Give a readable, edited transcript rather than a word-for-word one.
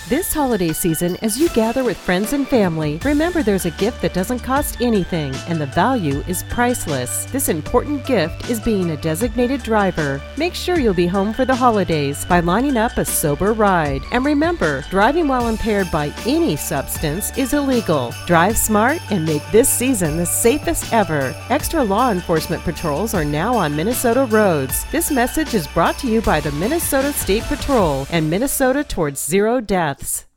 This holiday season, as you gather with friends and family, remember there's a gift that doesn't cost anything and the value is priceless. This important gift is being a designated driver. Make sure you'll be home for the holidays by lining up a sober ride. And remember, driving while impaired by any substance is illegal. Drive smart and make this season the safest ever. Extra law enforcement patrols are now on Minnesota roads. This message is brought to you by the Minnesota State Patrol and Minnesota Towards Zero Deaths.